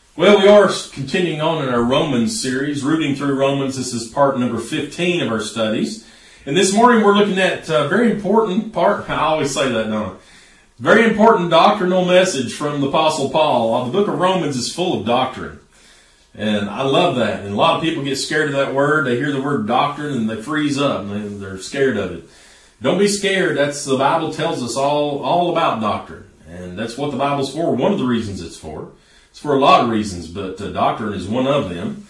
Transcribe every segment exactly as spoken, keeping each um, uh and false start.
Well, we are continuing on in our Romans series, rooting through Romans. This is part number fifteen of our studies. And this morning we're looking at a very important part. I always say that, don't I? Very important doctrinal message from the Apostle Paul. The book of Romans is full of doctrine. And I love that. And a lot of people get scared of that word. They hear the word doctrine and they freeze up and they're scared of it. Don't be scared. That's the Bible tells us all, all about doctrine. And that's what the Bible's for. One of the reasons it's for. It's for a lot of reasons, but uh, doctrine is one of them.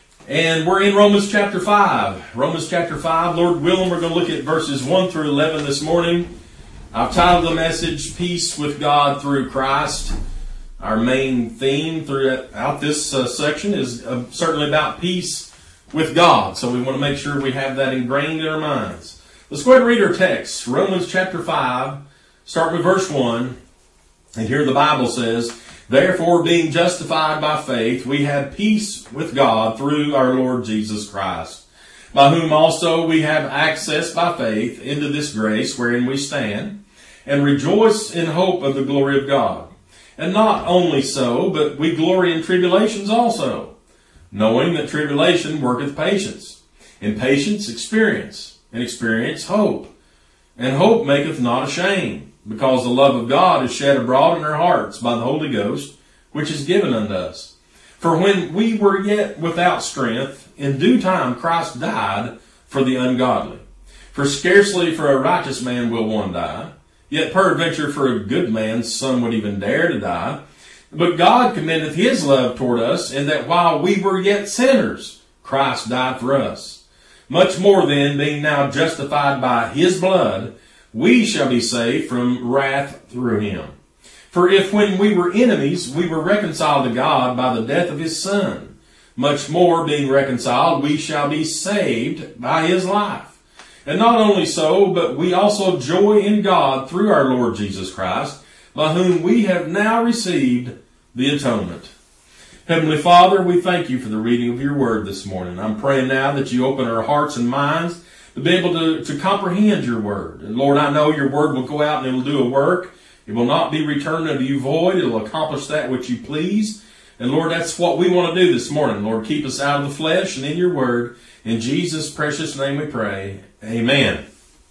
And we're in Romans chapter five. Romans chapter five, Lord willing, we're going to look at verses one through eleven this morning. I've titled the message, Peace with God Through Christ. Our main theme throughout this uh, section is uh, certainly about peace with God. So we want to make sure we have that ingrained in our minds. Let's go ahead and read our text. Romans chapter five, start with verse one. And here the Bible says, "Therefore, being justified by faith, we have peace with God through our Lord Jesus Christ, by whom also we have access by faith into this grace wherein we stand, and rejoice in hope of the glory of God. And not only so, but we glory in tribulations also, knowing that tribulation worketh patience, and patience experience, and experience hope. And hope maketh not ashamed, because the love of God is shed abroad in our hearts by the Holy Ghost, which is given unto us. For when we were yet without strength, in due time Christ died for the ungodly. For scarcely for a righteous man will one die, yet peradventure for a good man some would even dare to die. But God commendeth his love toward us, in that while we were yet sinners, Christ died for us. Much more then, being now justified by his blood, we shall be saved from wrath through him. For if when we were enemies, we were reconciled to God by the death of his Son, much more being reconciled, we shall be saved by his life. And not only so, but we also joy in God through our Lord Jesus Christ, by whom we have now received the atonement." Heavenly Father, we thank you for the reading of your word this morning. I'm praying now that you open our hearts and minds to be able to, to comprehend your word. And Lord, I know your word will go out and it will do a work. It will not be returned unto you void. It will accomplish that which you please. And Lord, that's what we want to do this morning. Lord, keep us out of the flesh and in your word. In Jesus' precious name we pray. Amen.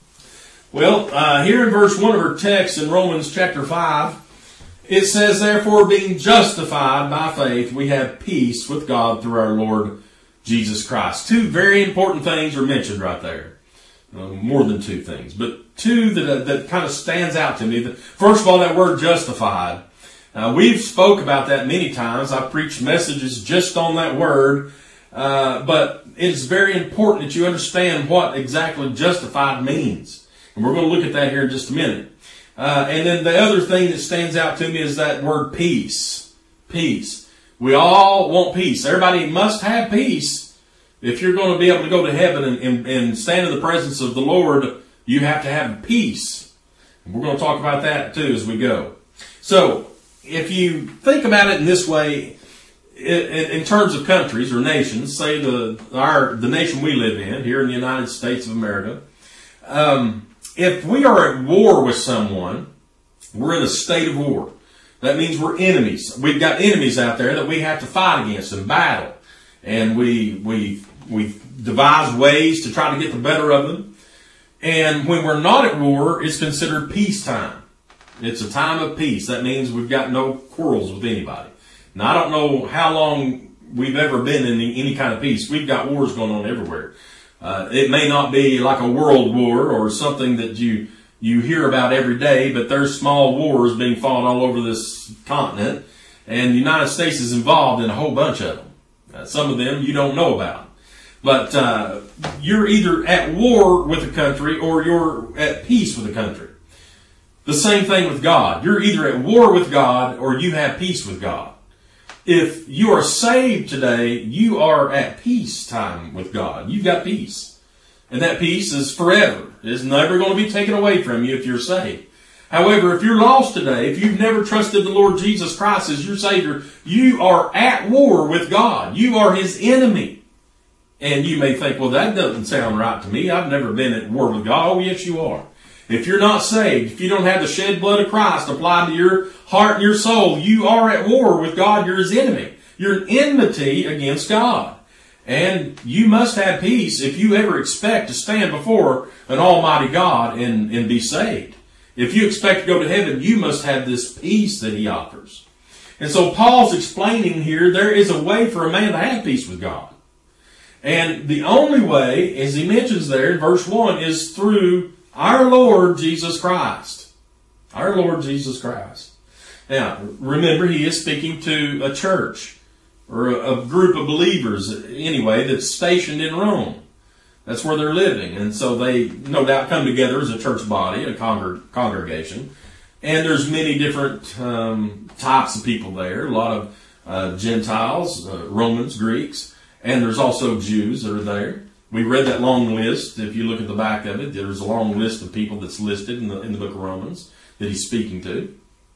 Well, uh, here in verse one of our text in Romans chapter five, it says, "Therefore, being justified by faith, we have peace with God through our Lord Jesus Christ." Two very important things are mentioned right there. Uh, more than two things, but two that that kind of stands out to me. First of all, that word justified. Uh, we've spoke about that many times. I've preached messages just on that word, uh, but it's very important that you understand what exactly justified means. And we're going to look at that here in just a minute. Uh, and then the other thing that stands out to me is that word peace. Peace. We all want peace. Everybody must have peace. If you're going to be able to go to heaven and, and, and stand in the presence of the Lord, you have to have peace. And we're going to talk about that too as we go. So, if you think about it in this way, in, in terms of countries or nations, say the our the nation we live in, here in the United States of America, um, if we are at war with someone, we're in a state of war. That means we're enemies. We've got enemies out there that we have to fight against and battle. And we we we devise ways to try to get the better of them. And when we're not at war, it's considered peacetime. It's a time of peace. That means we've got no quarrels with anybody. Now, I don't know how long we've ever been in any kind of peace. We've got wars going on everywhere. Uh, it may not be like a world war or something that you you hear about every day, but there's small wars being fought all over this continent. And the United States is involved in a whole bunch of them. Uh, some of them you don't know about. But uh, you're either at war with a country or you're at peace with a country. The same thing with God. You're either at war with God or you have peace with God. If you are saved today, you are at peace time with God. You've got peace. And that peace is forever. It's never going to be taken away from you if you're saved. However, if you're lost today, if you've never trusted the Lord Jesus Christ as your Savior, you are at war with God. You are His enemy. And you may think, well, that doesn't sound right to me. I've never been at war with God. Oh, yes, you are. If you're not saved, if you don't have the shed blood of Christ applied to your heart and your soul, you are at war with God. You're His enemy. You're in enmity against God. And you must have peace if you ever expect to stand before an almighty God and, and be saved. If you expect to go to heaven, you must have this peace that he offers. And so Paul's explaining here, there is a way for a man to have peace with God. And the only way, as he mentions there in verse one, is through our Lord Jesus Christ. Our Lord Jesus Christ. Now, remember, he is speaking to a church, or a, a group of believers, anyway, that's stationed in Rome. That's where they're living. And so they, no doubt, come together as a church body, a congreg- congregation. And there's many different um, types of people there. A lot of uh, Gentiles, uh, Romans, Greeks. And there's also Jews that are there. We read that long list. If you look at the back of it, there's a long list of people that's listed in the, in the book of Romans that he's speaking to.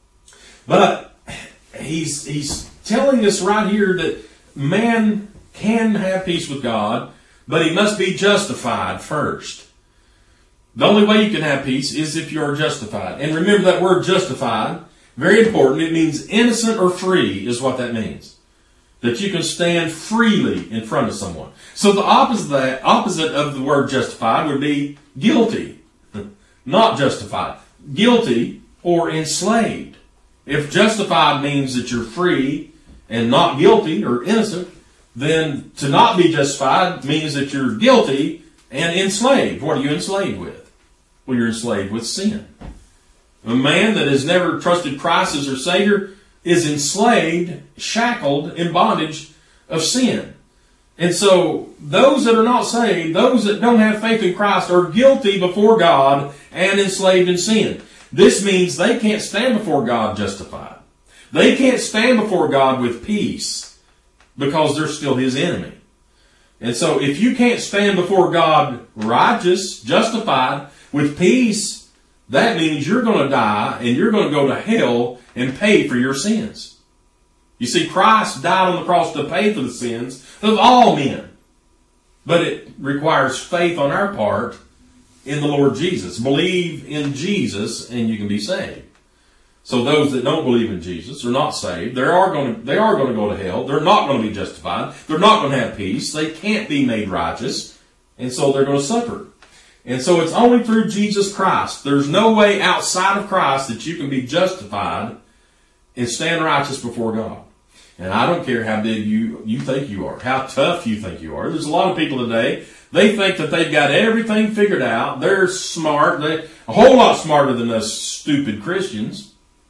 But he's, he's telling us right here that man can have peace with God, but he must be justified first. The only way you can have peace is if you are justified. And remember that word justified, very important. It means innocent or free is what that means. That you can stand freely in front of someone. So the opposite of that, opposite of the word justified would be guilty. Not justified. Guilty or enslaved. If justified means that you're free and not guilty or innocent, then to not be justified means that you're guilty and enslaved. What are you enslaved with? Well, you're enslaved with sin. A man that has never trusted Christ as their Savior is enslaved, shackled, in bondage of sin. And so those that are not saved, those that don't have faith in Christ, are guilty before God and enslaved in sin. This means they can't stand before God justified. They can't stand before God with peace because they're still his enemy. And so if you can't stand before God righteous, justified, with peace, that means you're going to die and you're going to go to hell and pay for your sins. You see, Christ died on the cross to pay for the sins of all men. But it requires faith on our part in the Lord Jesus. Believe in Jesus and you can be saved. So those that don't believe in Jesus are not saved. They are going to, they are going to go to hell. They're not going to be justified. They're not going to have peace. They can't be made righteous. And so they're going to suffer. And so it's only through Jesus Christ. There's no way outside of Christ that you can be justified and stand righteous before God. And I don't care how big you, you think you are, how tough you think you are. There's a lot of people today, they think that they've got everything figured out. They're smart. They're a whole lot smarter than us stupid Christians.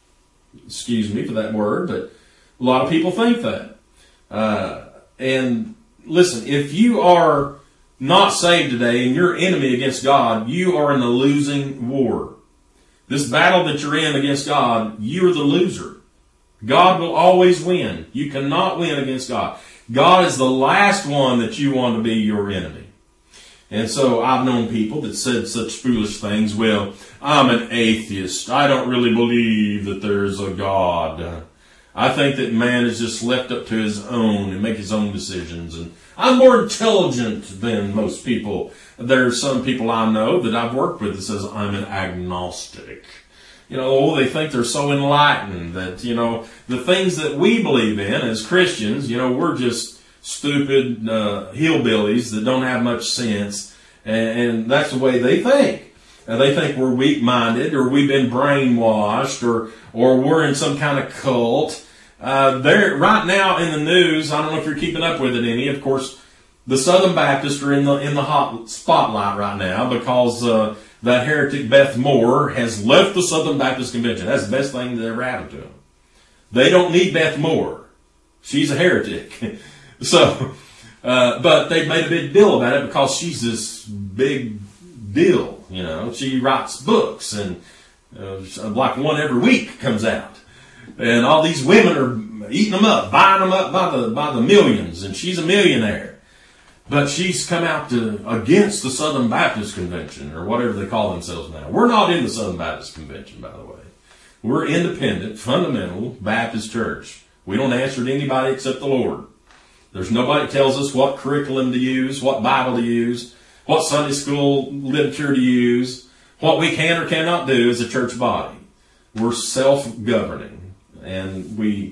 Excuse me for that word, but a lot of people think that. Uh, and listen, if you are not saved today and you're enemy against God, you are in a losing war. This battle that you're in against God, you're the loser. God will always win. You cannot win against God. God is the last one that you want to be your enemy. And so I've known people that said such foolish things. Well, I'm an atheist. I don't really believe that there's a God. I think that man is just left up to his own and make his own decisions. And I'm more intelligent than most people. There's some people I know that I've worked with that says I'm an agnostic. You know, oh, they think they're so enlightened that, you know, the things that we believe in as Christians, you know, we're just stupid uh, hillbillies that don't have much sense. And, and that's the way they think. And they think we're weak-minded or we've been brainwashed or, or we're in some kind of cult. Uh, they're right now in the news. I don't know if you're keeping up with it any. Of course, the Southern Baptists are in the in the hot spotlight right now because uh, that heretic Beth Moore has left the Southern Baptist Convention. That's the best thing that ever happened to them. They don't need Beth Moore. She's a heretic. so, uh, but they made a big deal about it because she's this big deal. You know, she writes books and uh, like one every week comes out. And all these women are eating them up, buying them up by the by the millions, and she's a millionaire. But she's come out to against the Southern Baptist Convention, or whatever they call themselves now. We're not in the Southern Baptist Convention, by the way. We're independent, fundamental Baptist church. We don't answer to anybody except the Lord. There's nobody that tells us what curriculum to use, what Bible to use, what Sunday school literature to use, what we can or cannot do as a church body. We're self-governing. And we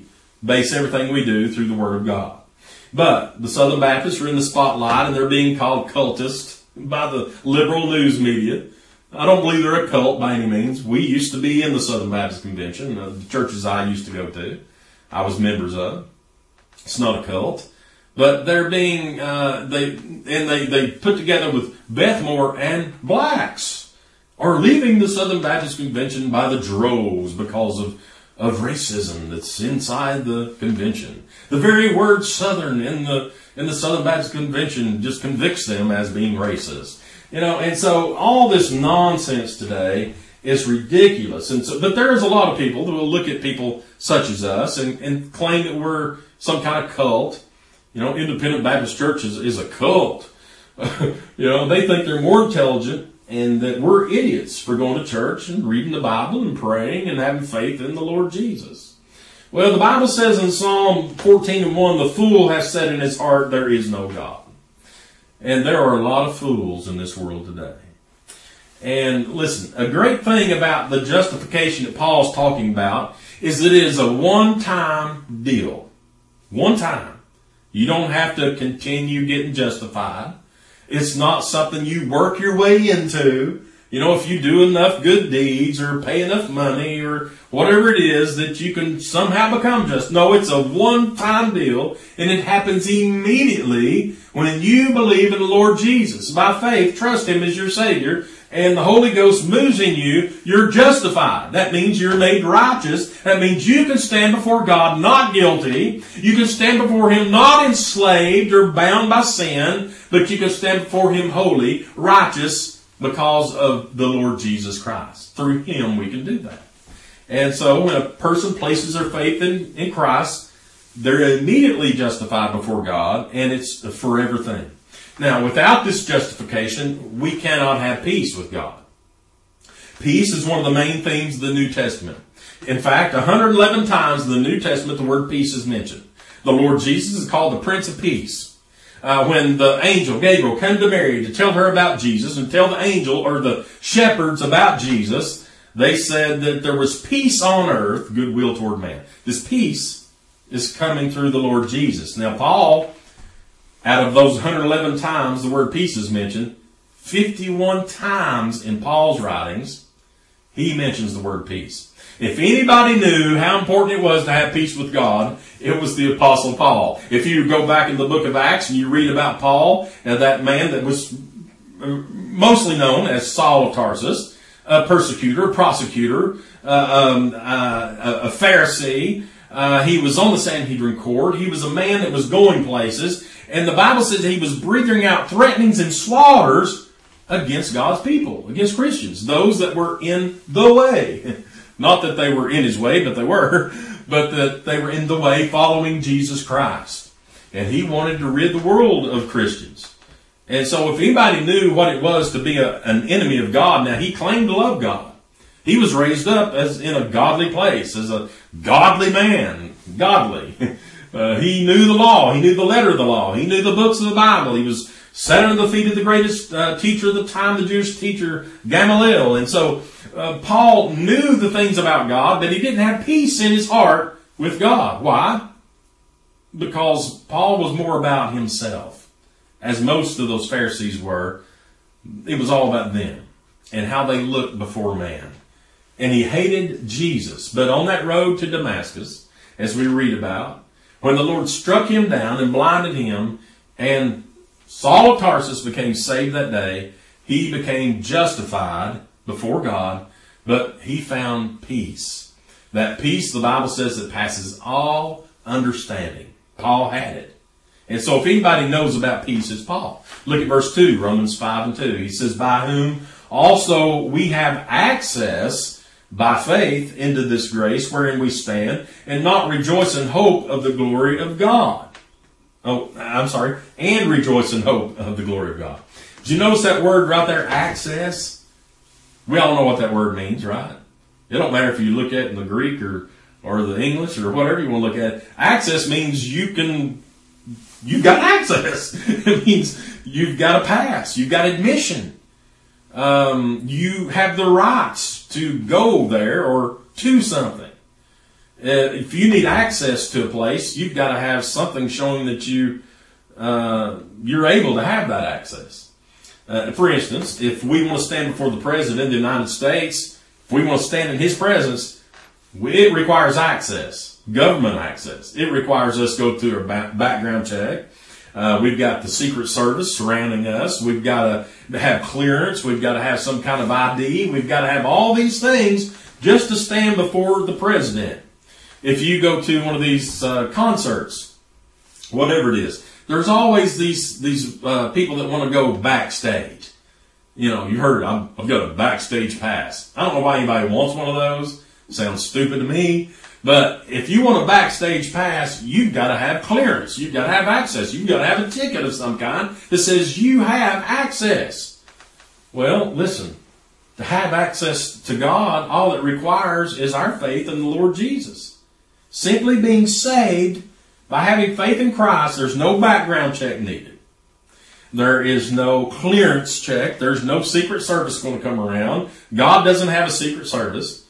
base everything we do through the Word of God. But the Southern Baptists are in the spotlight, and they're being called cultists by the liberal news media. I don't believe they're a cult by any means. We used to be in the Southern Baptist Convention, uh, the churches I used to go to, I was members of. It's not a cult. But they're being, uh, they, and they, they put together with Beth Moore, and blacks are leaving the Southern Baptist Convention by the droves because of, of racism that's inside the convention. The very word Southern in the, in the Southern Baptist Convention just convicts them as being racist. You know, and so all this nonsense today is ridiculous. And so, but there is a lot of people that will look at people such as us and, and claim that we're some kind of cult. You know, Independent Baptist Church is, is a cult. You know, they think they're more intelligent and that we're idiots for going to church and reading the Bible and praying and having faith in the Lord Jesus. Well, the Bible says in Psalm fourteen and one, the fool has said in his heart, there is no God. And there are a lot of fools in this world today. And listen, a great thing about the justification that Paul's talking about is that it is a one-time deal. One time. You don't have to continue getting justified. It's not something you work your way into. You know, if you do enough good deeds or pay enough money or whatever it is that you can somehow become just. No, it's a one-time deal, and it happens immediately when you believe in the Lord Jesus. By faith, trust Him as your Savior, and the Holy Ghost moves in you, you're justified. That means you're made righteous. That means you can stand before God not guilty. You can stand before Him not enslaved or bound by sin, but you can stand before Him holy, righteous, because of the Lord Jesus Christ. Through Him we can do that. And so when a person places their faith in, in Christ, they're immediately justified before God, and it's a forever thing. Now, without this justification, we cannot have peace with God. Peace is one of the main themes of the New Testament. In fact, one hundred eleven times in the New Testament the word peace is mentioned. The Lord Jesus is called the Prince of Peace. Uh, when the angel Gabriel came to Mary to tell her about Jesus and tell the angel or the shepherds about Jesus, they said that there was peace on earth, goodwill toward man. This peace is coming through the Lord Jesus. Now, Paul, out of those one hundred eleven times the word peace is mentioned, fifty-one times in Paul's writings, he mentions the word peace. If anybody knew how important it was to have peace with God, it was the Apostle Paul. If you go back in the book of Acts and you read about Paul, and that man that was mostly known as Saul of Tarsus, a persecutor, a prosecutor, uh, um, uh, a Pharisee, uh, he was on the Sanhedrin court. He was a man that was going places. And the Bible says that he was breathing out threatenings and slaughters against God's people, against Christians, those that were in the way. Not that they were in his way, but they were, but that they were in the way following Jesus Christ. And he wanted to rid the world of Christians. And so if anybody knew what it was to be a, an enemy of God, now he claimed to love God. He was raised up as in a godly place, as a godly man, godly. Uh, he knew the law. He knew the letter of the law. He knew the books of the Bible. He was sat under the feet of the greatest uh, teacher of the time, the Jewish teacher, Gamaliel. And so uh, Paul knew the things about God, but he didn't have peace in his heart with God. Why? Because Paul was more about himself, as most of those Pharisees were. It was all about them and how they looked before man. And he hated Jesus. But on that road to Damascus, as we read about, when the Lord struck him down and blinded him, and Saul of Tarsus became saved that day, he became justified before God, but he found peace. That peace, the Bible says, that passes all understanding. Paul had it. And so if anybody knows about peace, it's Paul. Look at verse two, Romans five and two. He says, by whom also we have access by faith into this grace wherein we stand, and not rejoice in hope of the glory of God. Oh, I'm sorry. And rejoice in hope of the glory of God. Did you notice that word right there, access? We all know what that word means, right? It don't matter if you look at it in the Greek or, or the English or whatever you want to look at. Access means you can, you've got access. It means you've got a pass. You've got admission. Um, you have the rights to go there or to something. Uh, if you need access to a place, you've got to have something showing that you, uh, you're able to have that access. Uh, for instance, if we want to stand before the President of the United States, if we want to stand in his presence, it requires access, government access. It requires us to go through a ba- background check. Uh, we've got the Secret Service surrounding us. We've got to have clearance. We've got to have some kind of I D. We've got to have all these things just to stand before the President. If you go to one of these uh, concerts, whatever it is, there's always these these uh, people that want to go backstage. You know, you heard, I've, I've got a backstage pass. I don't know why anybody wants one of those. Sounds stupid to me. But if you want a backstage pass, you've got to have clearance. You've got to have access. You've got to have a ticket of some kind that says you have access. Well, listen, to have access to God, all it requires is our faith in the Lord Jesus. Simply being saved by having faith in Christ, there's no background check needed. There is no clearance check. There's no Secret Service going to come around. God doesn't have a Secret Service.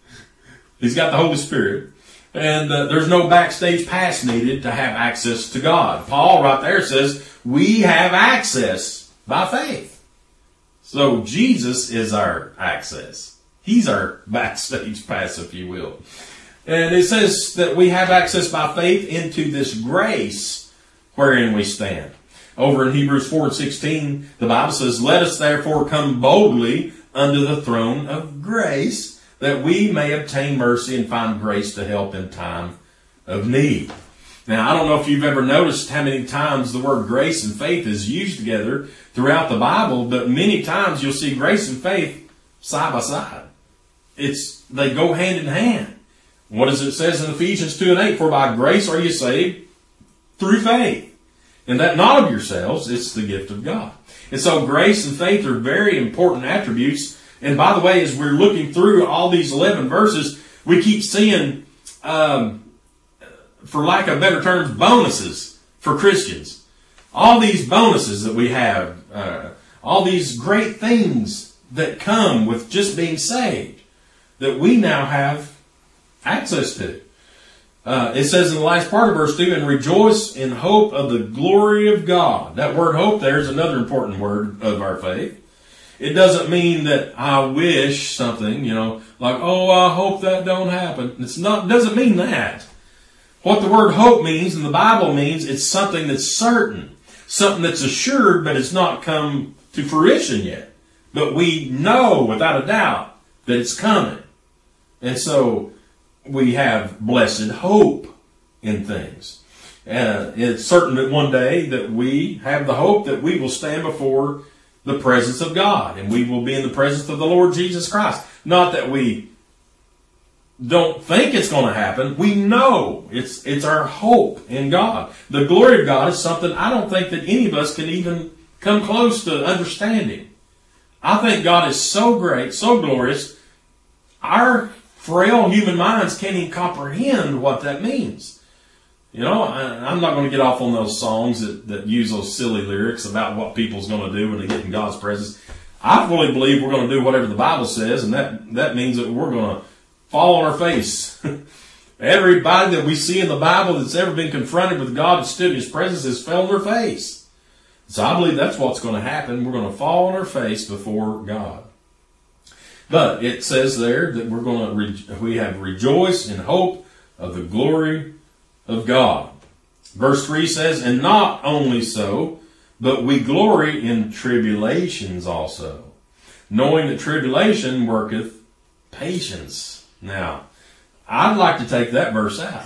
He's got the Holy Spirit. And uh, there's no backstage pass needed to have access to God. Paul right there says we have access by faith. So Jesus is our access. He's our backstage pass, if you will. And it says that we have access by faith into this grace wherein we stand. Over in Hebrews four and sixteen, the Bible says, let us therefore come boldly unto the throne of grace, that we may obtain mercy and find grace to help in time of need. Now, I don't know if you've ever noticed how many times the word grace and faith is used together throughout the Bible, but many times you'll see grace and faith side by side. It's, they go hand in hand. What does it says in Ephesians two and eight? For by grace are you saved through faith. And that not of yourselves, it's the gift of God. And so grace and faith are very important attributes. And by the way, as we're looking through all these eleven verses, we keep seeing, um, for lack of better terms, bonuses for Christians. All these bonuses that we have, uh, all these great things that come with just being saved, that we now have access to. Uh, it says in the last part of verse two, and rejoice in hope of the glory of God. That word hope there is another important word of our faith. It doesn't mean that I wish something, you know, like, oh, I hope that don't happen. It's not, doesn't mean that. What the word hope means in the Bible means it's something that's certain, something that's assured, but it's not come to fruition yet. But we know without a doubt that it's coming. And so we have blessed hope in things. Uh, it's certain that one day that we have the hope that we will stand before the presence of God, and we will be in the presence of the Lord Jesus Christ. Not that we don't think it's going to happen. We know it's it's our hope in God. The glory of God is something I don't think that any of us can even come close to understanding. I think God is so great, so glorious, our frail human minds can't even comprehend what that means. You know, I, I'm not going to get off on those songs that, that use those silly lyrics about what people's going to do when they get in God's presence. I fully believe we're going to do whatever the Bible says, and that, that means that we're going to fall on our face. Everybody that we see in the Bible that's ever been confronted with God and stood in His presence has fell on their face. So I believe that's what's going to happen. We're going to fall on our face before God. But it says there that we're going to re- we have rejoice in hope of the glory of God. Verse three says, and not only so, but we glory in tribulations also, knowing that tribulation worketh patience. Now, I'd like to take that verse out.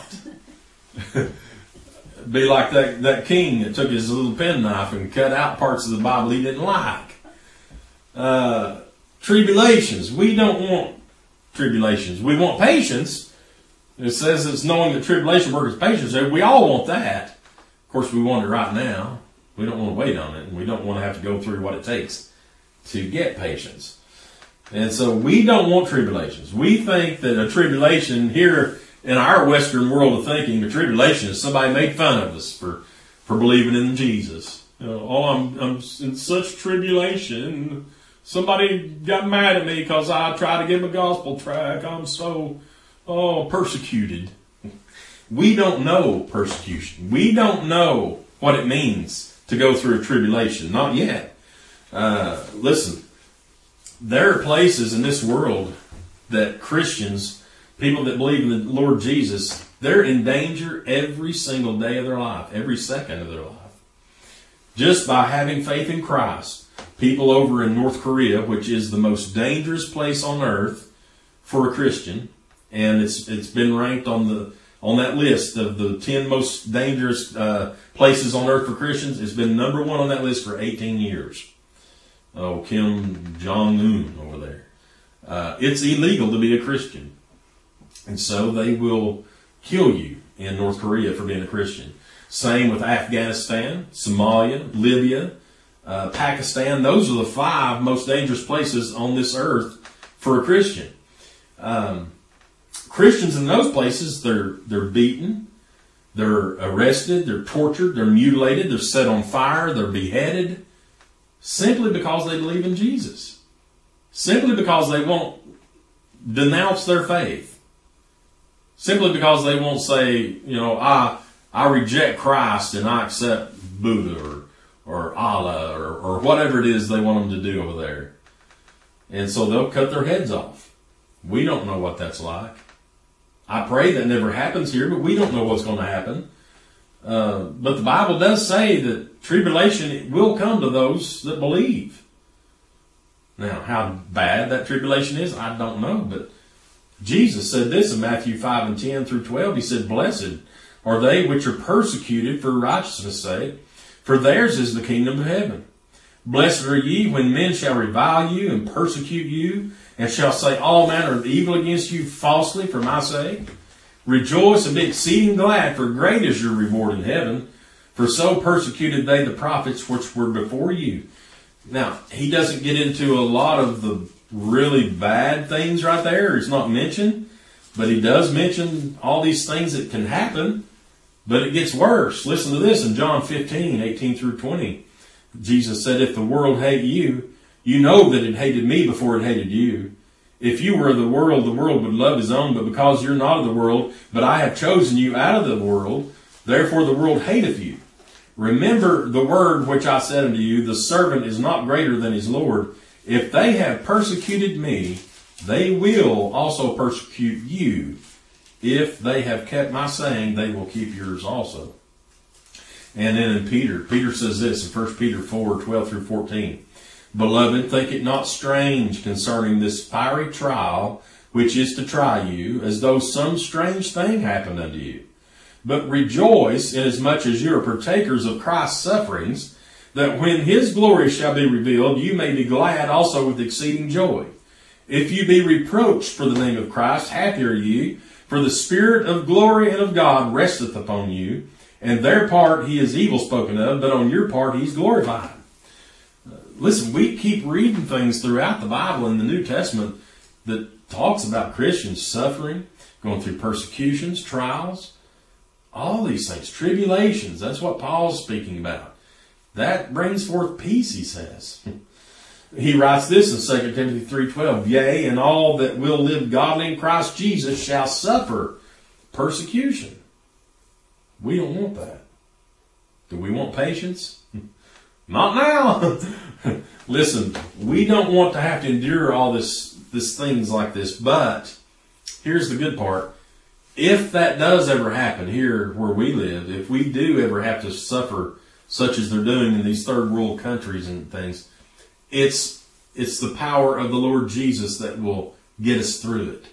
Be like that, that king that took his little penknife and cut out parts of the Bible he didn't like. Uh, tribulations. We don't want tribulations. We want patience. It says it's knowing that tribulation worketh patience. We all want that. Of course, we want it right now. We don't want to wait on it. And we don't want to have to go through what it takes to get patience. And so we don't want tribulations. We think that a tribulation here in our Western world of thinking, a tribulation is somebody made fun of us for, for believing in Jesus. You know, oh, I'm, I'm in such tribulation. Somebody got mad at me because I tried to give a gospel track. I'm so, oh, persecuted. We don't know persecution. We don't know what it means to go through a tribulation. Not yet. Uh, listen, there are places in this world that Christians, people that believe in the Lord Jesus, they're in danger every single day of their life, every second of their life. Just by having faith in Christ. People over in North Korea, which is the most dangerous place on earth for a Christian, and it's it's been ranked on the on that list of the ten most dangerous uh, places on earth for Christians. It's been number one on that list for eighteen years. Oh, Kim Jong-un over there. Uh, it's illegal to be a Christian. And so they will kill you in North Korea for being a Christian. Same with Afghanistan, Somalia, Libya, uh, Pakistan. Those are the five most dangerous places on this earth for a Christian. Um, Christians in those places, they're they're beaten, they're arrested, they're tortured, they're mutilated, they're set on fire, they're beheaded, simply because they believe in Jesus. Simply because they won't denounce their faith. Simply because they won't say, you know, I I reject Christ and I accept Buddha or, or Allah or, or whatever it is they want them to do over there. And so they'll cut their heads off. We don't know what that's like. I pray that never happens here, but we don't know what's going to happen. Uh, but the Bible does say that tribulation will come to those that believe. Now, how bad that tribulation is, I don't know. But Jesus said this in Matthew five and ten through twelve. He said, "Blessed are they which are persecuted for righteousness' sake, for theirs is the kingdom of heaven. Blessed are ye when men shall revile you and persecute you, and shall say all manner of evil against you falsely for my sake. Rejoice and be exceeding glad, for great is your reward in heaven. For so persecuted they the prophets which were before you." Now, he doesn't get into a lot of the really bad things right there. It's not mentioned. But he does mention all these things that can happen. But it gets worse. Listen to this in John fifteen, eighteen through twenty. Jesus said, "If the world hate you, you know that it hated me before it hated you. If you were of the world, the world would love his own. But because you're not of the world, but I have chosen you out of the world, therefore the world hateth you. Remember the word which I said unto you, the servant is not greater than his Lord. If they have persecuted me, they will also persecute you. If they have kept my saying, they will keep yours also." And then in Peter, Peter says this in First Peter four, twelve through fourteen. "Beloved, think it not strange concerning this fiery trial, which is to try you, as though some strange thing happened unto you. But rejoice, inasmuch as you are partakers of Christ's sufferings, that when his glory shall be revealed, you may be glad also with exceeding joy. If you be reproached for the name of Christ, happy are ye, for the Spirit of glory and of God resteth upon you. And their part he is evil spoken of, but on your part he is glorified." Listen, we keep reading things throughout the Bible in the New Testament that talks about Christians suffering, going through persecutions, trials, all these things, tribulations. That's what Paul's speaking about. That brings forth peace, he says. He writes this in Second Timothy three twelve, "Yea, and all that will live godly in Christ Jesus shall suffer persecution." We don't want that. Do we want patience? Not now. Listen, we don't want to have to endure all this, this things like this, but here's the good part. If that does ever happen here where we live, if we do ever have to suffer such as they're doing in these third world countries and things, it's it's the power of the Lord Jesus that will get us through it.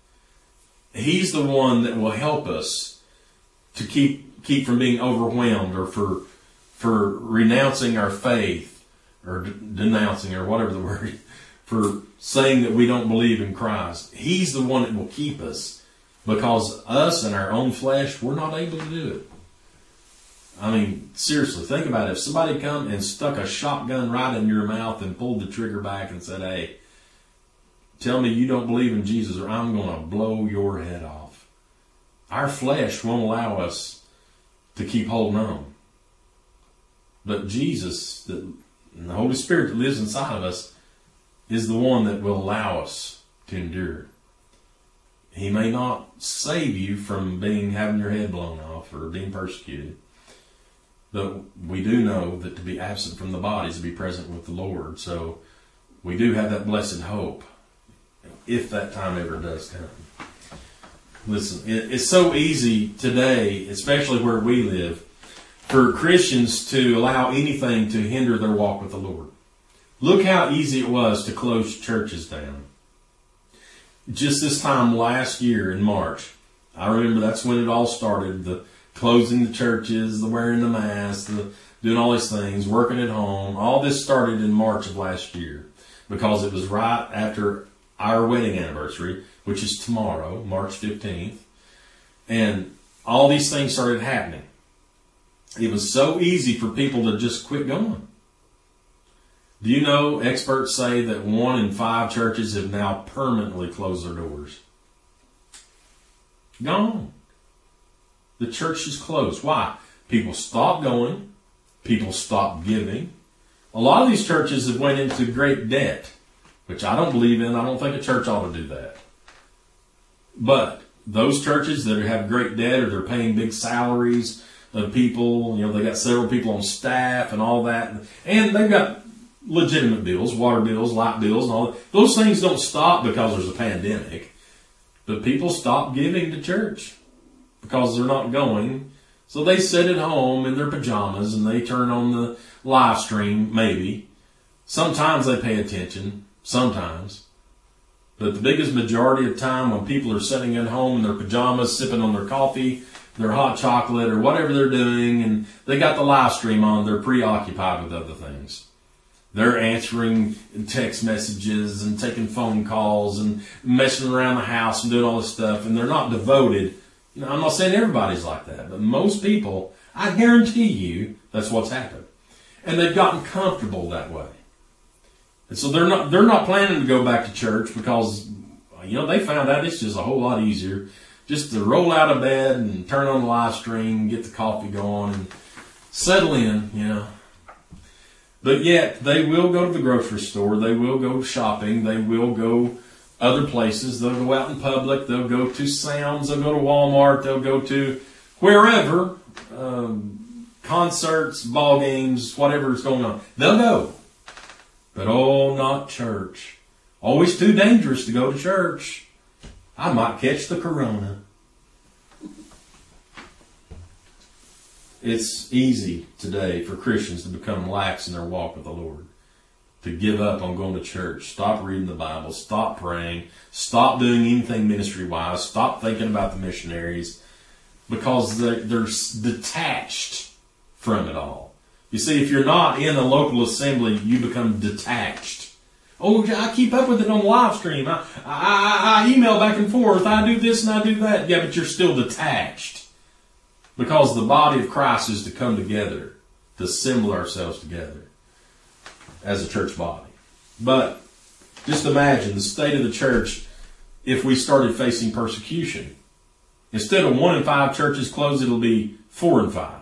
He's the one that will help us to keep keep from being overwhelmed or for for renouncing our faith or d- denouncing or whatever the word, for saying that we don't believe in Christ. He's the one that will keep us, because us and our own flesh, we're not able to do it. I mean, seriously, think about it. If somebody come and stuck a shotgun right in your mouth and pulled the trigger back and said, "Hey, tell me you don't believe in Jesus or I'm going to blow your head off." Our flesh won't allow us to keep holding on. But Jesus, the, and the Holy Spirit that lives inside of us, is the one that will allow us to endure. He may not save you from being having your head blown off or being persecuted. But we do know that to be absent from the body is to be present with the Lord. So we do have that blessed hope if that time ever does come. Listen, it's so easy today, especially where we live, for Christians to allow anything to hinder their walk with the Lord. Look how easy it was to close churches down. Just this time last year in March, I remember that's when it all started, the closing the churches, the wearing the mask, the doing all these things, working at home. All this started in March of last year because it was right after our wedding anniversary, which is tomorrow, March fifteenth. And all these things started happening. It was so easy for people to just quit going. Do you know experts say that one in five churches have now permanently closed their doors? Gone. The church is closed. Why? People stopped going. People stopped giving. A lot of these churches have went into great debt, which I don't believe in. I don't think a church ought to do that. But those churches that have great debt, or they're paying big salaries of people, you know, they got several people on staff and all that, and they've got legitimate bills, water bills, light bills, and all that. Those things don't stop because there's a pandemic. But people stop giving to church because they're not going. So they sit at home in their pajamas and they turn on the live stream, maybe. Sometimes they pay attention, sometimes. But the biggest majority of time when people are sitting at home in their pajamas, sipping on their coffee, their hot chocolate, or whatever they're doing, and they got the live stream on, they're preoccupied with other things. They're answering text messages and taking phone calls and messing around the house and doing all this stuff, and they're not devoted. Now, I'm not saying everybody's like that, but most people, I guarantee you, that's what's happened. And they've gotten comfortable that way. And so they're not they're not planning to go back to church because, you know, they found out it's just a whole lot easier just to roll out of bed and turn on the live stream, get the coffee going, and settle in, you know. But yet, they will go to the grocery store, they will go shopping, they will go other places, they'll go out in public, they'll go to Sam's, they'll go to Walmart, they'll go to wherever, um, concerts, ball games, whatever is going on. They'll go. But oh, not church. Always too dangerous to go to church. I might catch the corona. It's easy today for Christians to become lax in their walk with the Lord, to give up on going to church, stop reading the Bible, stop praying, stop doing anything ministry-wise, stop thinking about the missionaries, because they're, they're detached from it all. You see, if you're not in a local assembly, you become detached. Oh, I keep up with it on the live stream. I, I, I email back and forth. I do this and I do that. Yeah, but you're still detached. Because the body of Christ is to come together, to assemble ourselves together as a church body. But just imagine the state of the church if we started facing persecution. Instead of one in five churches closed, it'll be four in five.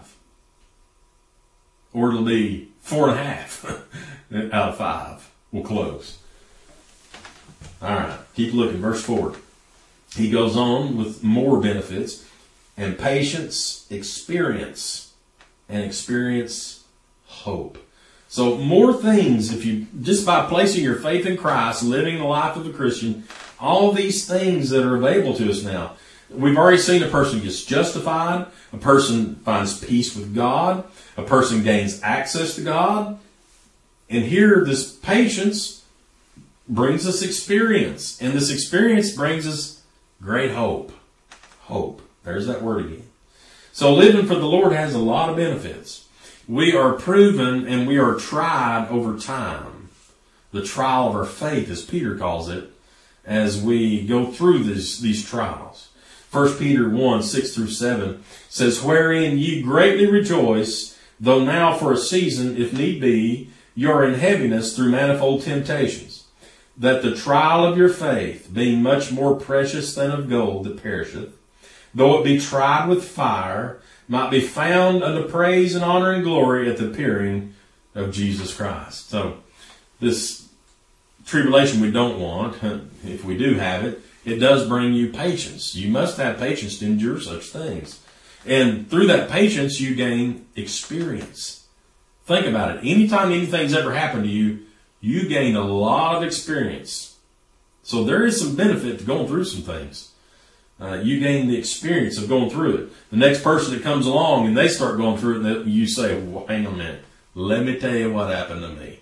Or it'll be four and a half out of five will close. All right, keep looking. Verse four. He goes on with more benefits. And patience, experience, and experience hope. So more things, if you just by placing your faith in Christ, living the life of a Christian, all these things that are available to us now. We've already seen a person gets justified, a person finds peace with God, a person gains access to God. And here, this patience brings us experience. And this experience brings us great hope. Hope. There's that word again. So living for the Lord has a lot of benefits. We are proven and we are tried over time. The trial of our faith, as Peter calls it, as we go through this, these trials. First Peter one, six through seven says, wherein ye greatly rejoice, though now for a season, if need be, you are in heaviness through manifold temptations, that the trial of your faith, being much more precious than of gold that perisheth, though it be tried with fire, might be found unto praise and honor and glory at the appearing of Jesus Christ. So, this tribulation we don't want, if we do have it, it does bring you patience. You must have patience to endure such things. And through that patience, you gain experience. Think about it. Anytime anything's ever happened to you, you gain a lot of experience. So there is some benefit to going through some things. Uh, you gain the experience of going through it. The next person that comes along and they start going through it, and you say, well, hang on a minute. Let me tell you what happened to me.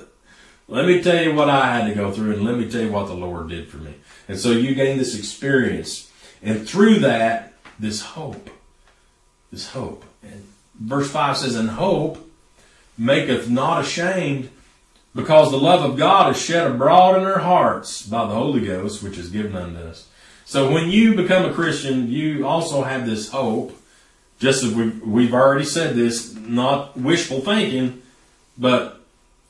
Let me tell you what I had to go through, and let me tell you what the Lord did for me. And so you gain this experience. And through that, this hope. This hope. And verse five says, and hope maketh not ashamed, because the love of God is shed abroad in our hearts by the Holy Ghost, which is given unto us. So when you become a Christian, you also have this hope. Just as we've, we've already said this, not wishful thinking, but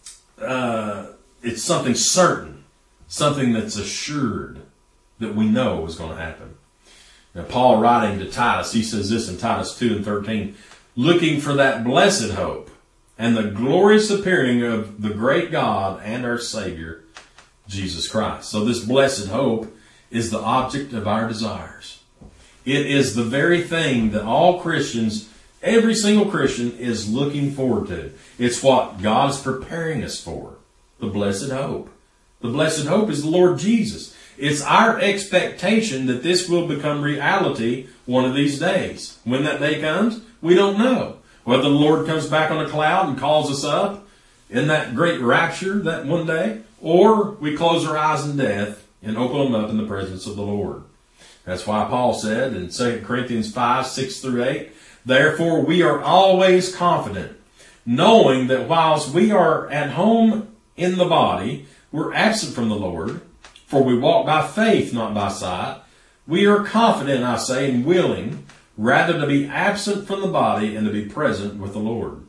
uh, it's something certain, something that's assured that we know is going to happen. Now, Paul writing to Titus, he says this in Titus two and thirteen, looking for that blessed hope and the glorious appearing of the great God and our Savior, Jesus Christ. So this blessed hope is the object of our desires. It is the very thing that all Christians, every single Christian, is looking forward to. It's what God is preparing us for. The blessed hope. The blessed hope is the Lord Jesus. It's our expectation that this will become reality one of these days. When that day comes, we don't know. Whether the Lord comes back on a cloud and calls us up in that great rapture that one day, or we close our eyes in death and open them up in the presence of the Lord. That's why Paul said in Second Corinthians five, six through eight, therefore we are always confident, knowing that whilst we are at home in the body, we're absent from the Lord, for we walk by faith, not by sight. We are confident, I say, and willing, rather to be absent from the body and to be present with the Lord.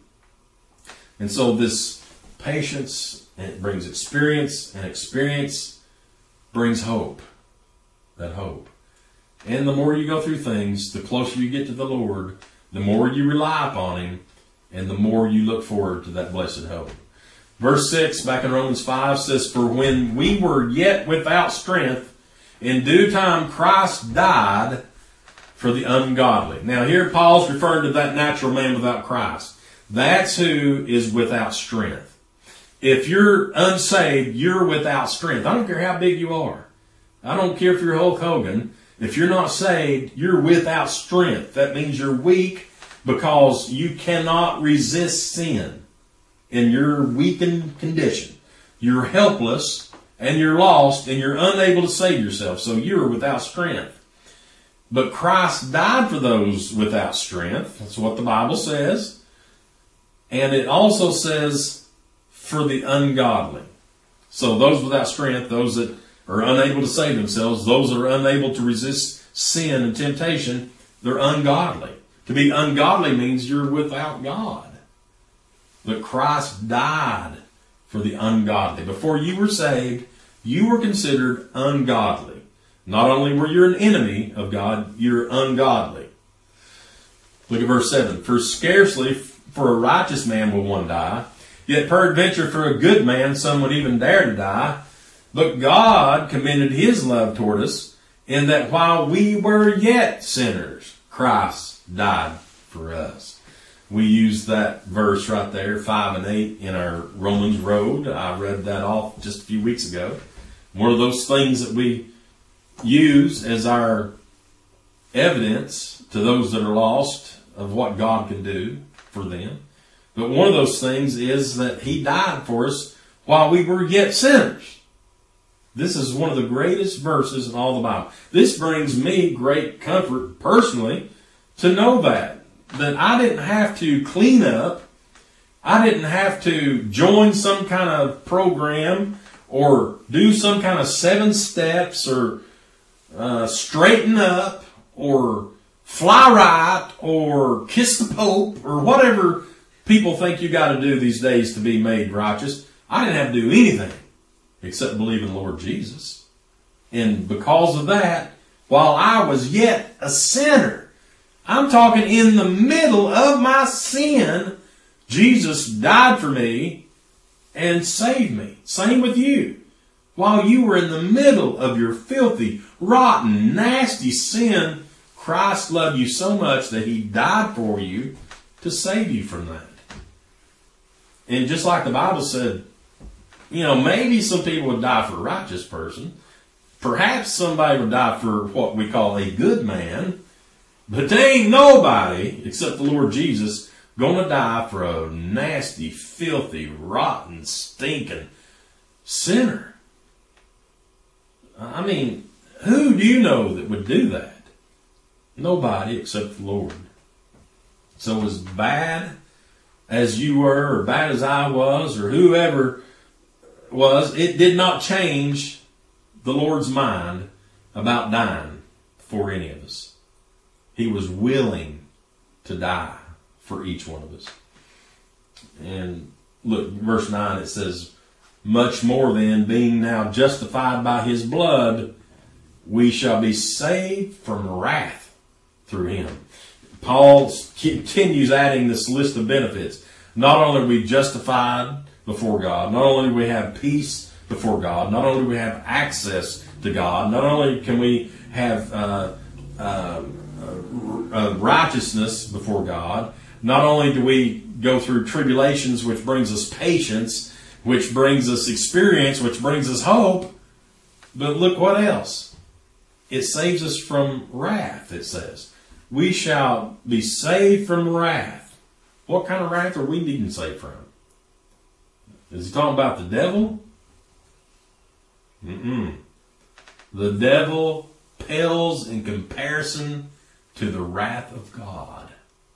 And so this patience, it brings experience, and experience brings hope. That hope. And the more you go through things, the closer you get to the Lord, the more you rely upon Him, and the more you look forward to that blessed hope. Verse six, back in Romans five, says, for when we were yet without strength, in due time Christ died for the ungodly. Now here Paul's referring to that natural man without Christ. That's who is without strength. If you're unsaved, you're without strength. I don't care how big you are. I don't care if you're Hulk Hogan. If you're not saved, you're without strength. That means you're weak because you cannot resist sin in your weakened condition. You're helpless and you're lost and you're unable to save yourself. So you're without strength. But Christ died for those without strength. That's what the Bible says. And it also says for the ungodly. So those without strength, those that are unable to save themselves, those that are unable to resist sin and temptation, they're ungodly. To be ungodly means you're without God. But Christ died for the ungodly. Before you were saved, you were considered ungodly. Not only were you an enemy of God, you're ungodly. Look at verse seven. For scarcely for a righteous man will one die, yet peradventure for a good man some would even dare to die. But God commended His love toward us, in that while we were yet sinners, Christ died for us. We used that verse right there, five and eight, in our Romans Road. I read that off just a few weeks ago. One of those things that we use as our evidence to those that are lost of what God can do for them. But one of those things is that He died for us while we were yet sinners. This is one of the greatest verses in all the Bible. This brings me great comfort personally to know that. That I didn't have to clean up. I didn't have to join some kind of program or do some kind of seven steps or uh, straighten up or fly right or kiss the Pope or whatever people think you got to do these days to be made righteous. I didn't have to do anything except believe in the Lord Jesus. And because of that, while I was yet a sinner, I'm talking in the middle of my sin, Jesus died for me and saved me. Same with you. While you were in the middle of your filthy, rotten, nasty sin, Christ loved you so much that he died for you to save you from that. And just like the Bible said, you know, maybe some people would die for a righteous person. Perhaps somebody would die for what we call a good man. But there ain't nobody, except the Lord Jesus, gonna die for a nasty, filthy, rotten, stinking sinner. I mean, who do you know that would do that? Nobody except the Lord. So as bad as you were, or bad as I was, or whoever was, it did not change the Lord's mind about dying for any of us. He was willing to die for each one of us. And look, verse nine, it says, much more then, being now justified by his blood, we shall be saved from wrath through him. Paul continues adding this list of benefits. Not only are we justified before God, not only do we have peace before God, not only do we have access to God, not only can we have uh, uh, uh, righteousness before God, not only do we go through tribulations, which brings us patience, which brings us experience, which brings us hope, but look what else. It saves us from wrath, it says. We shall be saved from wrath. What kind of wrath are we being saved from? Is he talking about the devil? Mm-mm. The devil pales in comparison to the wrath of God.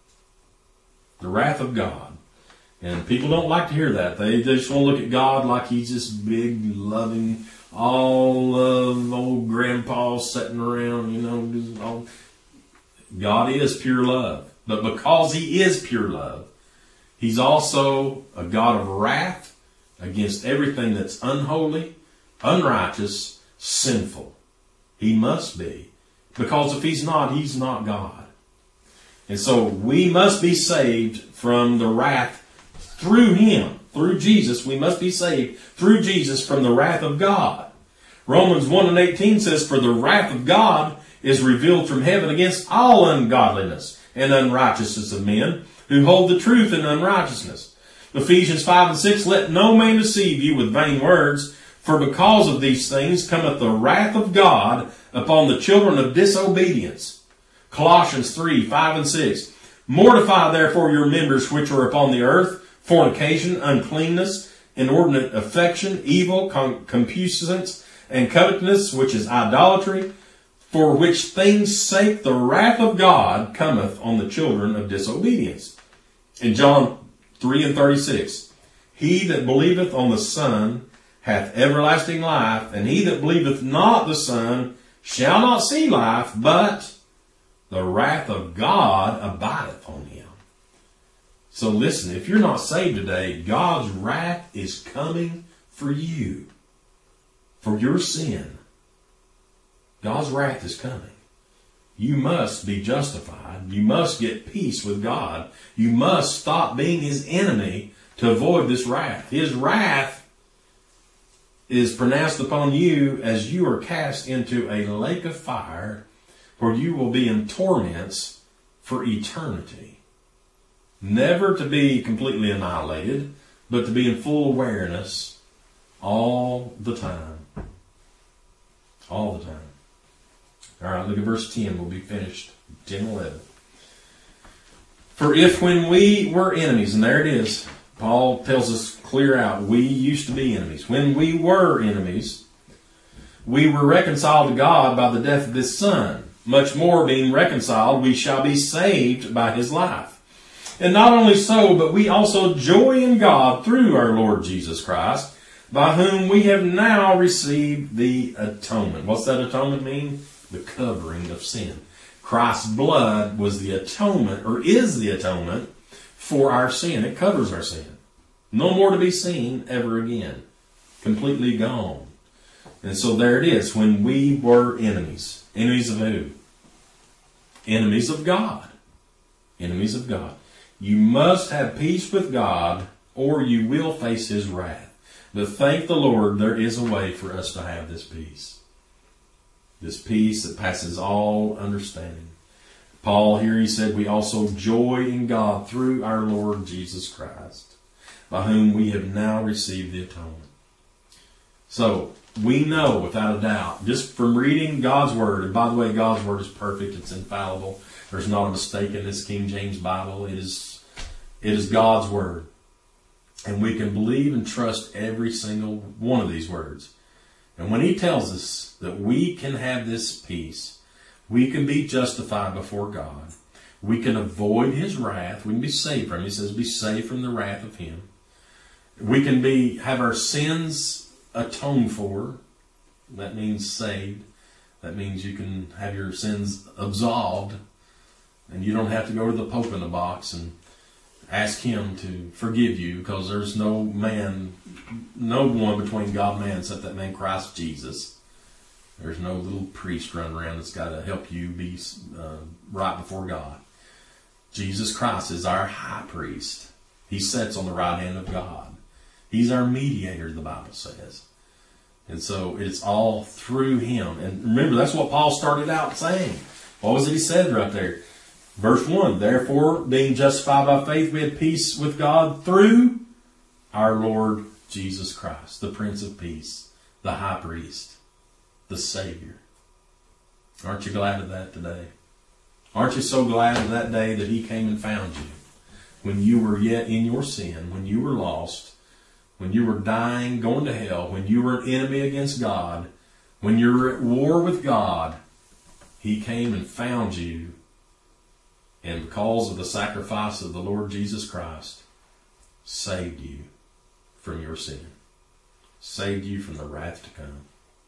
The wrath of God. And people don't like to hear that. They just want to look at God like he's this big, loving, all of old grandpa sitting around, you know. Just all. God is pure love. But because he is pure love, he's also a God of wrath against everything that's unholy, unrighteous, sinful. He must be. Because if he's not, he's not God. And so we must be saved from the wrath through him. Through Jesus, we must be saved through Jesus from the wrath of God. Romans one and eighteen says, for the wrath of God is revealed from heaven against all ungodliness and unrighteousness of men who hold the truth in unrighteousness. Ephesians five and six, let no man deceive you with vain words, for because of these things cometh the wrath of God upon the children of disobedience. Colossians three, five and six, mortify therefore your members which are upon the earth, fornication, uncleanness, inordinate affection, evil, concupiscence, and covetousness, which is idolatry, for which things' sake the wrath of God cometh on the children of disobedience. In John three and thirty-six, he that believeth on the Son hath everlasting life, and he that believeth not the Son shall not see life, but the wrath of God abideth on him. So listen, if you're not saved today, God's wrath is coming for you, for your sin. God's wrath is coming. You must be justified. You must get peace with God. You must stop being his enemy to avoid this wrath. His wrath is pronounced upon you as you are cast into a lake of fire where you will be in torments for eternity. Never to be completely annihilated, but to be in full awareness all the time. All the time. All right, look at verse ten. We'll be finished. ten, eleven. For if when we were enemies, and there it is, Paul tells us clear out, we used to be enemies. When we were enemies, we were reconciled to God by the death of his Son. Much more being reconciled, we shall be saved by his life. And not only so, but we also joy in God through our Lord Jesus Christ, by whom we have now received the atonement. What's that atonement mean? The covering of sin. Christ's blood was the atonement, or is the atonement, for our sin. It covers our sin. No more to be seen ever again. Completely gone. And so there it is. When we were enemies. Enemies of who? Enemies of God. Enemies of God. You must have peace with God, or you will face his wrath. But thank the Lord, there is a way for us to have this peace. This peace that passes all understanding. Paul here, he said, we also joy in God through our Lord Jesus Christ, by whom we have now received the atonement. So, we know without a doubt, just from reading God's Word, and by the way, God's Word is perfect, it's infallible. There's not a mistake in this King James Bible. It is, it is God's Word. And we can believe and trust every single one of these words. And when he tells us that we can have this peace, we can be justified before God, we can avoid his wrath, we can be saved from him. He says, be saved from the wrath of him. We can be have our sins atoned for. That means saved. That means you can have your sins absolved, and you don't have to go to the Pope in the box and ask him to forgive you, because there's no man, no one between God and man except that man Christ Jesus. There's no little priest running around that's got to help you be uh, right before God. Jesus Christ is our high priest. He sits on the right hand of God. He's our mediator, the Bible says. And so it's all through him. And remember, that's what Paul started out saying. What was it he said right there? Verse one, therefore, being justified by faith, we have peace with God through our Lord Jesus Christ, the Prince of Peace, the High Priest, the Savior. Aren't you glad of that today? Aren't you so glad of that day that he came and found you? When you were yet in your sin, when you were lost, when you were dying, going to hell, when you were an enemy against God, when you were at war with God, he came and found you. And because of the sacrifice of the Lord Jesus Christ, saved you from your sin. Saved you from the wrath to come.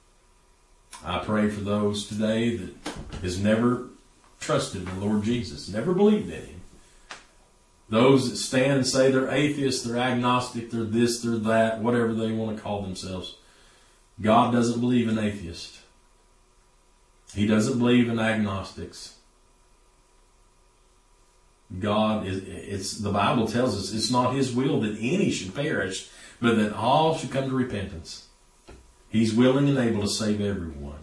I pray for those today that has never trusted the Lord Jesus, never believed in him. Those that stand and say they're atheists, they're agnostic, they're this, they're that, whatever they want to call themselves. God doesn't believe in atheists. He doesn't believe in agnostics. God is, it's, the Bible tells us it's not his will that any should perish, but that all should come to repentance. He's willing and able to save everyone.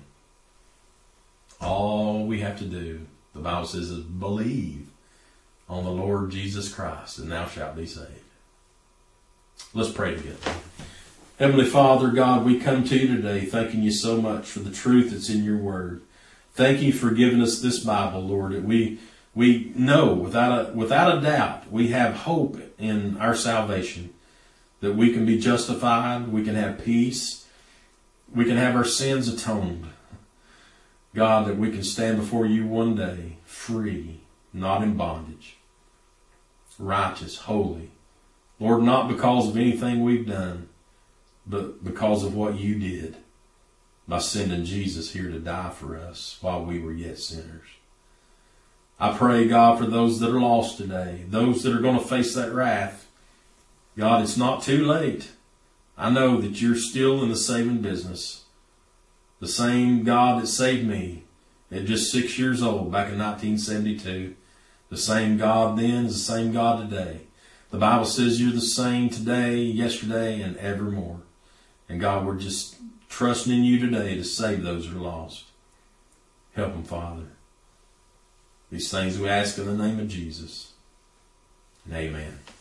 All we have to do, the Bible says, is believe on the Lord Jesus Christ, and thou shalt be saved. Let's pray together. Heavenly Father, God, we come to you today thanking you so much for the truth that's in your word. Thank you for giving us this Bible, Lord, that we We know without a, without a doubt we have hope in our salvation, that we can be justified, we can have peace, we can have our sins atoned. God, that we can stand before you one day free, not in bondage, righteous, holy. Lord, not because of anything we've done, but because of what you did by sending Jesus here to die for us while we were yet sinners. I pray, God, for those that are lost today, those that are going to face that wrath. God, it's not too late. I know that you're still in the saving business. The same God that saved me at just six years old back in nineteen seventy-two. The same God then is the same God today. The Bible says you're the same today, yesterday, and evermore. And God, we're just trusting in you today to save those who are lost. Help them, Father. These things we ask in the name of Jesus. And amen.